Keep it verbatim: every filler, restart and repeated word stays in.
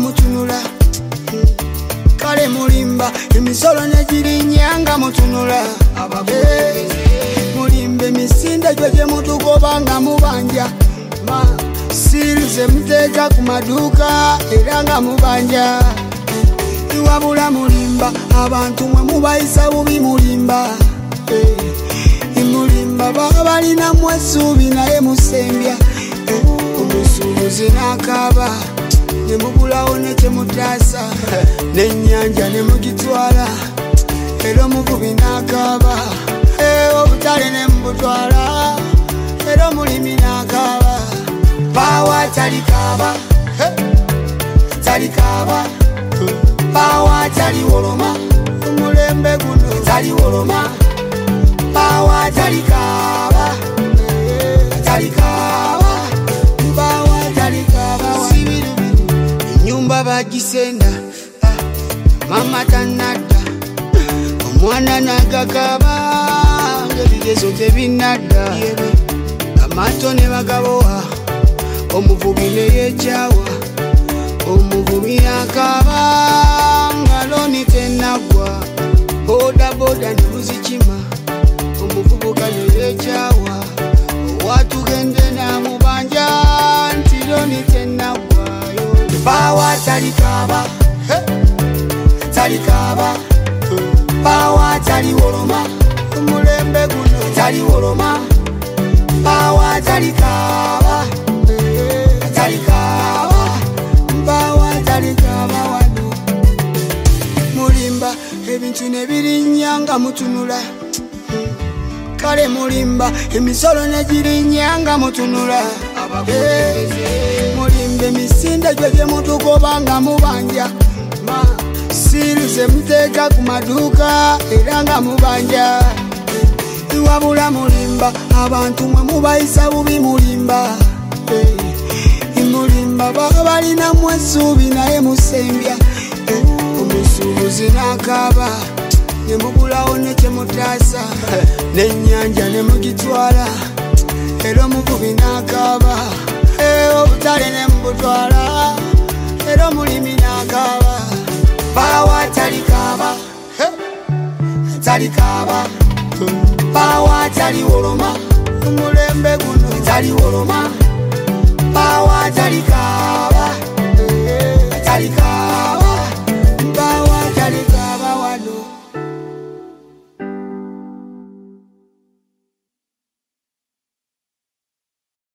mutunula kale mulimba emisolo negirinyanga mutunula mulimba emisinde gyo gye mutugoba nga mubanja sirize muteeka ku maduuka era nga mubanja iwabula mulimba abantu mwe mubayisa bubi mulimba mulimba baba balinamu essuubi naye musembya omusuubuzi n'akaaba ne mubulawo ne kyemutaasa n'ennyanja ne mugitwala era omuvubi n'akaaba obutale ne mubutwala era omulimi n'akaaba bawa talikaaba talikaaba bawa taliwoloma omulembe guno taliwoloma bawa talikaaba talikaaba bawa talikaaba enyumba bagisenda mama tanadda omwana nagagaba ng'ebigezo tebinadda amaato ne bagabowa omuvubi ne yeekyawa omuvubi akaaba nga looni tennaggwa boda boda ne luzikima omuvubuka ne yeekyawa owatugende n'amubanja nti looni tennaggwayo bawa talikaaba talikaaba bawa taliwoloma omulembe guno taliwoloma bawa talikaaba talikaaba bawa talikaaba wano mulimba ebintu ne birinnyanga mutunula kale mulimba emisolo negirinyanga mutunula mulimba emisinde gyo gye mutugoba nga mubanja sirize muteeka ku maduuka era nga mubanja iwabula mulimba abantu mwe mubayisa bubi mulimba mulimba baba balinamu essuubi naye musembya omusuubuzi n'akaaba ne mubulawo ne kyemutaasa n'ennyanja ne mugitwala era omuvubi n'akaaba obutale ne mubutwala era omulimi n'akaaba bawa talikaaba talikaaba bawa taliwoloma omulembe guno taliwoloma bawa talikaaba talikaaba